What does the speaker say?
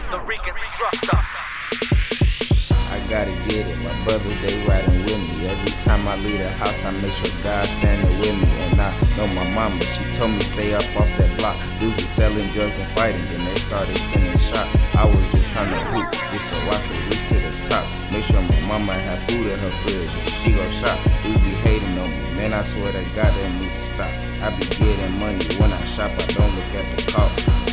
the reconstructor. I gotta get it, my brothers they riding with me. Every time I leave the house I make sure God's standing with me. And I know my mama, she told me stay up off that block. Dudes be selling drugs and fighting, then they started sending shots. I was just trying to hoop, just so I could reach to the top. Make sure my mama have food in her fridge, she gon' shop. Dudes be hating on me, man I swear that God that need to stop. I be getting money when I shop, I don't look at the cost.